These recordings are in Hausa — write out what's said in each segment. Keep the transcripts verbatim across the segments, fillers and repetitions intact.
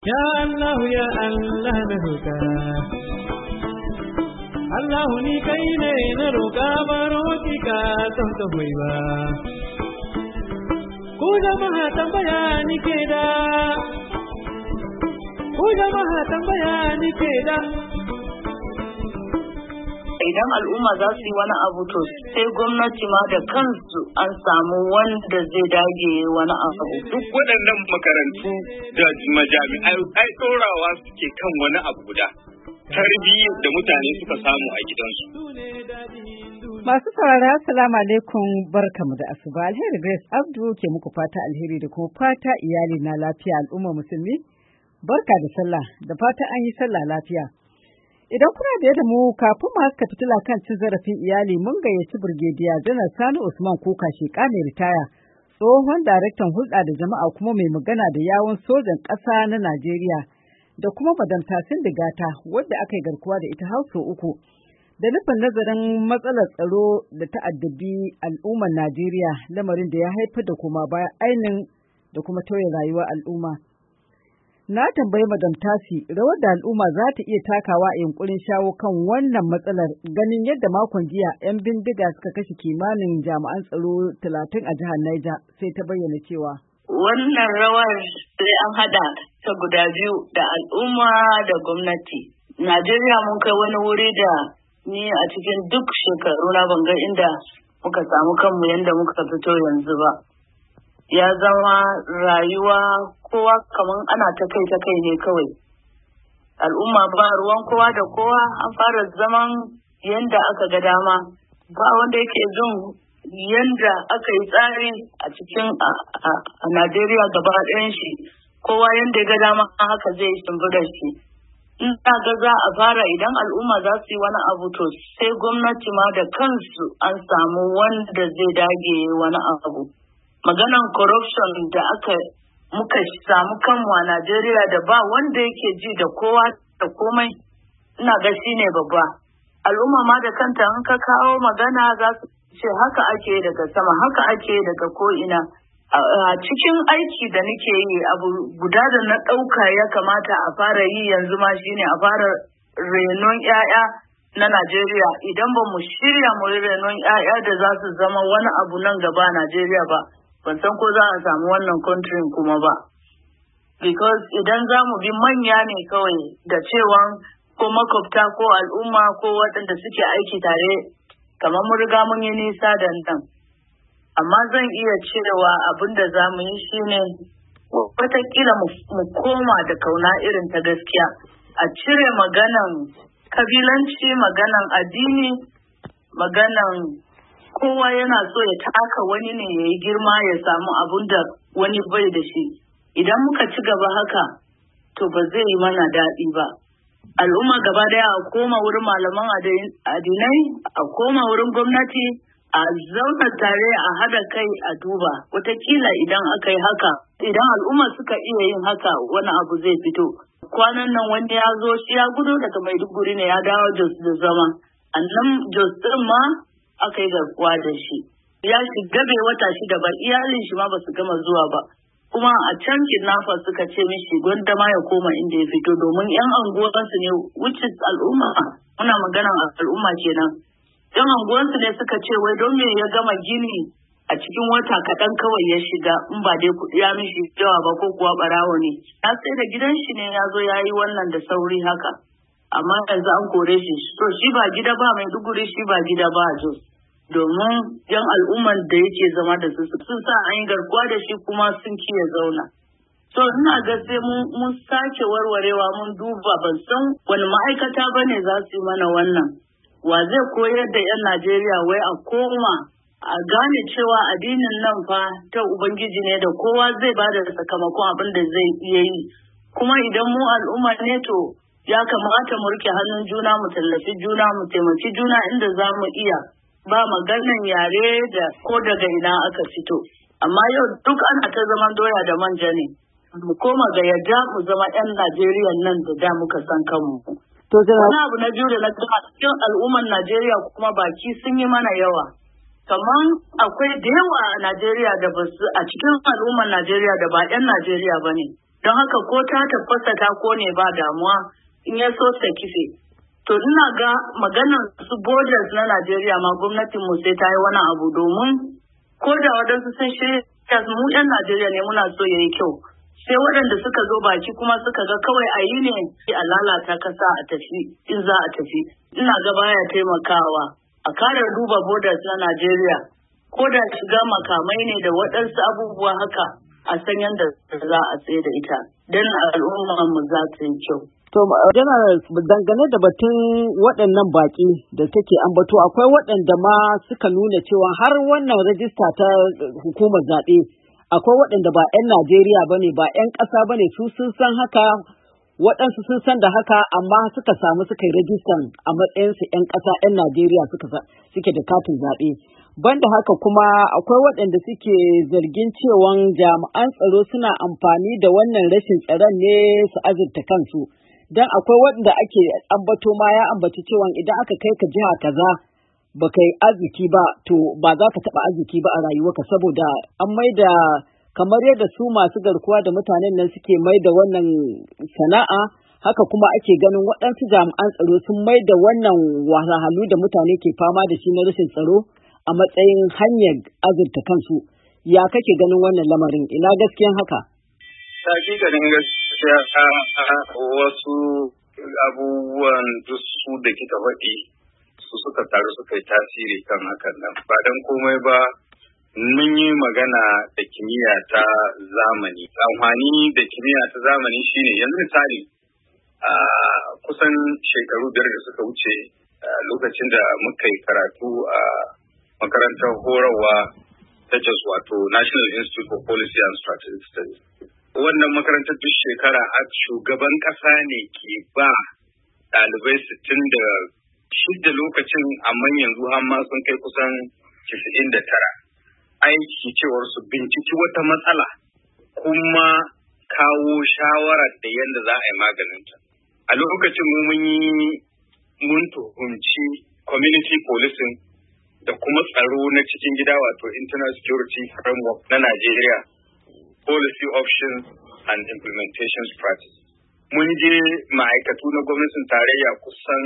Ya Allah ya Allah na roƙa Allah ni kai ne na roƙa baro ki ka ton ka hoyi ba ku jama'a tambaya ni ke da ku jama'a tambaya ni ke da idan al'umma za su yi wani abu to sai gwamnati ma da kansu an samu wanda zai dage wani abu. Duk waɗannan makarantu da majami'ai ai ɗorawa suke kan wani abu guda. Tarbiyyar da mutane suka samu a gidansu. Masu saurara assalamu alaikum barkamu da asuba. Alheri Grace Abdu ke muku fata alheri da kuma fata iyali na lafiya al'umma musulmi. Barka da sallah da fata an yi sallah lafiya. Idan kuna biye da mu kafin mu haska fitila kan cin zarafin iyali mun gayyaci Birgediya Janar Sani Usman Kuka Sheka mai ritaya, tsohon daraktan hulɗa da jama'a kuma mai magana da yawun sojan ƙasa na Najeriya da kuma Madam Tasin Digata wadda aka yi garkuwa da ita har sau uku. Da nufin nazarin matsalar tsaro da ta'addabi al'ummar Najeriya lamarin da ya haifar da koma baya ainin da kuma tauye rayuwar al'umma. Na tambayi Madam Tasi rawar da al'umma za ta iya takawa a yunkurin shawo kan wannan matsalar ganin yadda makon jiya 'yan bindiga suka kashe kimanin jami'an tsaro talatin a jihar Niger sai ta bayyana cewa. Wannan rawar sai an hada ta guda biyu da al'umma da gwamnati. Najeriya mun kai wani wuri da ni a cikin duk shekaru na ban ga inda muka samu kanmu yadda muka fito yanzu ba. Ya zama rayuwa kowa kaman ana ta kai ta kai ne kawai. Al'umma ba ruwan kowa da kowa an fara zaman yanda aka ga dama. Ba wanda yake jin yanda aka yi tsari a cikin a Najeriya gaba ɗayan shi. Kowa yanda ya ga dama haka zai yi shimfiɗa shi. In ga za a fara idan al'umma za su yi wani abu to sai gwamnati ma da kansu an samu wanda zai dage wani abu. Maganan corruption da aka muka samu kanmu a Najeriya da ba wanda yake ji da kowa da komai ina ga shi ne babba. Al'umma ma da kanta in ka kawo magana za su ce haka ake daga sama haka ake daga ko'ina. A cikin aiki da nake yi abu guda da na ɗauka ya kamata a fara yi yanzu ma shine a fara renon 'ya'ya na Najeriya idan ba mu shirya mu renon 'ya'ya da za su zama wani abu nan gaba a Najeriya ba. Ban san ko za a samu wannan country kuma ba. Because idan za mu bi manya ne kawai da cewa ko makwabta ko al'umma ko waɗanda suke aiki tare kamar mun riga mun yi nisa da nan. Amma zan iya cewa abin da za mu yi shi ne wataƙila mu koma da kauna irin ta gaskiya. A cire maganan kabilanci, maganan addini, maganan kowa yana so ya taka wani ne ya yi girma ya samu abun da wani bai da shi. Idan muka ci gaba haka, to ba zai yi mana daɗi ba. Al'umma gaba daya a koma wurin malaman addinai, a koma wurin gwamnati, a zauna tare a hada kai a duba. Wataƙila idan aka yi haka, idan al'umma suka iya yin haka wani abu zai fito. Kwanan nan wani ya zo shi ya gudu daga Maiduguri ne ya dawo Jos da zama. A nan Jos ɗin ma aka yi garkuwa da shi. Ya shiga bai wata shida ba, iyalin shi ma ba su gama zuwa ba. Kuma a can kidnappers suka ce mishi gwanda ma ya koma inda ya fito domin yan anguwansu ne wuce al'umma. Muna magana a al'umma kenan. Yan anguwansu ne suka ce wai don me ya gama gini a cikin wata kaɗan kawai ya shiga in ba dai kuɗi ya mishi yawa ba ko kuwa ɓarawo ne. Ya sai da gidan shi ne ya zo ya yi wannan da sauri haka. Amma yanzu an kore shi. To shi ba gida ba Maiduguri shi ba gida ba a Jos. Domin yan al'umman da yake zama da su sun sa an yi garkuwa da shi kuma sun kiya zauna. So ina ga sai mun sake warwarewa mun duba ban san wani ma'aikata ba ne za su yi mana wannan. Wa zai koyar da 'yan Najeriya wai a koma a gane cewa addinin nan fa ta Ubangiji ne da kowa zai ba da sakamakon abin da zai iya yi. Kuma idan mu al'umma ne to ya kamata mu rike hannun juna mu tallafi juna mu taimaki juna inda za mu iya. Ba maganan yare da ko daga ina aka fito. Amma yau duk ana ta zaman doya da manja ne. Mu koma ga yadda mu zama 'yan Najeriya nan da da muka san kanmu. To wani abu na biyu da na gama cikin al'ummar Najeriya kuma baki sun yi mana yawa. Kaman akwai da yawa a Najeriya da ba su a cikin al'ummar Najeriya da ba 'yan Najeriya ba ne. don haka ko ta tafasa ta kone ba damuwa in ya so ta kife. To ina ga maganar su borders na Najeriya ma gwamnatin mu sai ta yi wani abu domin ko da waɗansu sun shirya mu 'yan Najeriya ne muna so ya yi kyau. Sai waɗanda suka zo baki kuma suka ga kawai a yi ne a lalata kasa a tafi in za a tafi. Ina ga baya taimakawa a kare duba borders na Najeriya ko da shiga makamai ne da waɗansu abubuwa haka a san yadda za a tsaye da ita don al'ummar mu za ta yi kyau. To, General, dangane da batun waɗannan baƙi da take ambato akwai waɗanda ma suka nuna cewa har wannan rajista ta hukumar zaɓe akwai waɗanda ba 'yan Najeriya ba ne, ba 'yan ƙasa ba ne, su sun san haka, waɗansu sun san da haka, amma suka samu suka yi rajistan a matsayinsu 'yan ƙasa 'yan Najeriya suke da katin zaɓe. Banda haka kuma akwai waɗanda suke zargin cewa jami'an tsaro suna amfani da wannan rashin tsaron ne su azurta kansu. Dan akwai waɗanda ake ambato ma ya ambaci cewa idan aka kai ka jiha kaza ba kai arziki ba to ba za ka taɓa arziki ba a rayuwarka saboda an maida kamar yadda su masu garkuwa da mutanen nan suke maida wannan sana'a haka kuma ake ganin waɗansu jami'an tsaro sun maida wannan wahalhalu da mutane ke fama da shi na rashin tsaro a matsayin hanyar azurta kansu. Ya kake ganin wannan lamarin? Ina gaskiyan haka? Hakikanin gaskiya wasu abubuwan duk su da kika faɗi su suka taru suka yi tasiri kan hakan nan. Ba dan komai ba mun yi magana da kimiyya ta zamani. Amfani da kimiyya ta zamani shine yanzu misali a kusan shekaru biyar da suka wuce lokacin da muka yi karatu a makarantar horarwa ta Jos wato National Institute for Policy and Strategic Studies. Wannan makarantar duk shekara a shugaban ƙasa ne ke ba ɗalibai sittin da shida lokacin amma yanzu har ma sun kai kusan casa'in da tara. Aiki cewar su binciki wata matsala kuma kawo shawarar da yadda za a yi maganinta. A lokacin mu mun yi mun tuhumci community policing da kuma tsaro na cikin gida wato internal security framework na Najeriya, policy options and implementation strategy. Mun je ma'aikatu na gwamnatin tarayya kusan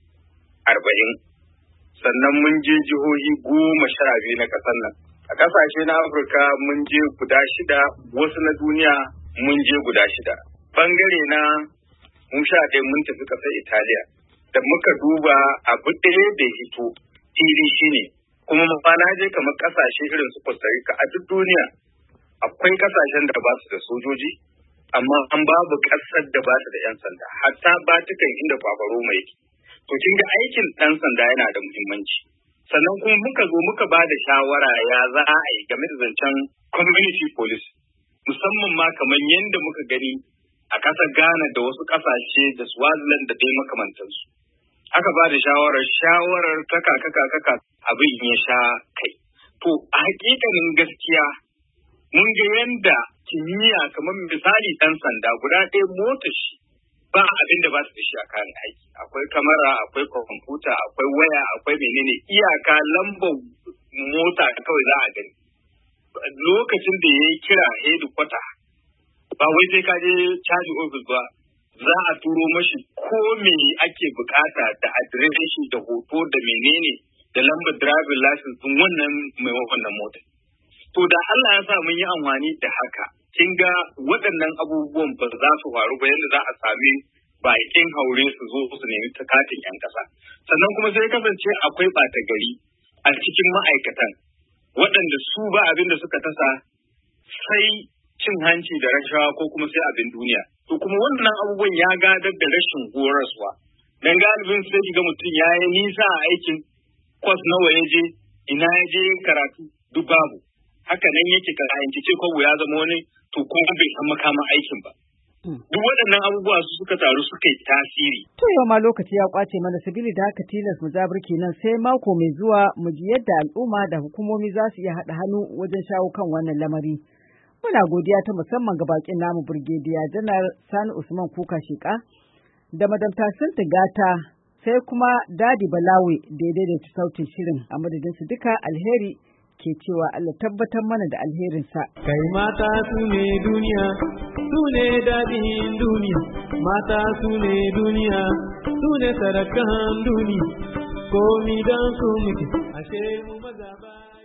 arba'in, sannan mun je jihohi goma sha biyu na ƙasar nan. A ƙasashe na Afirka mun je guda shida, wasu na duniya mun je guda shida. Bangare na mun sha ɗaya mun tafi ƙasar Italiya. Da muka duba abu ɗaya da hito fili shine kuma ma na je kamar ƙasashe irin su Costa Rica a duk duniya akwai ƙasashen da ba su da sojoji amma an babu ƙasar da ba su da 'yan sanda hatta Batikan inda Fafaro mai yake. To kin ga aikin ɗan sanda yana da muhimmanci. Sannan kuma muka zo muka ba da shawara ya za a yi game da zancen community police musamman ma kamar yadda muka gani a ƙasar Ghana da wasu ƙasashe da Swaziland da dai makamantansu. Aka ba da shawarar shawarar kaka kaka kaka abin ya sha kai. To a hakikanin gaskiya mun ga yanda kimiyya kamar misali ɗan sanda guda ɗaya mota shi ba abin da ba su da shi a kayan aiki. Akwai kamera, akwai kwamfuta, akwai waya, akwai menene iyaka lambar mota kawai za a gani. Lokacin da ya yi kira hedikwata ba wai sai ka je caji ofis ba za a turo mashi ko me ake bukata da adireshi da hoto da menene da lambar driving license din wannan mai wannan mota. To da Allah ya sa mun yi amfani da haka kin ga waɗannan abubuwan ba za su faru ba yadda za a sami bakin haure su zo su nemi takatin yan ƙasa. Sannan kuma sai kasance akwai ɓata gari a cikin ma'aikatan waɗanda su ba abin da suka tasa sai cin hanci da rashawa ko kuma sai abin duniya. To kuma wannan abubuwan ya gadar da rashin horaswa. Dan galibin sai kiga mutum ya yi nisa a aikin kwas nawa ya je ina ya je karatu duk babu. Haka nan yake kayanci ce ko ya zama wani to kuma bai san makaman aikin ba. Duk waɗannan abubuwa su suka taru suka yi tasiri. To yau ma lokaci ya kwace mana sabili da haka tilas mu jabir kenan sai mako mai zuwa mu ji yadda al'umma da hukumomi za su iya haɗa hannu wajen shawo kan wannan lamari. Muna godiya ta musamman ga bakin namu Burgediya Janar Sani Usman Kuka Sheka da Madam Tasin Gata sai kuma Dadi Balawe da ya daidaita sautin shirin a madadin su duka alheri ke cewa Allah tabbatar mana da alherinsa. Kai mata su ne duniya, su ne daɗin duniya, mata su ne duniya, su ne sarakan duniya, komi don su muke, ashe mu maza ba.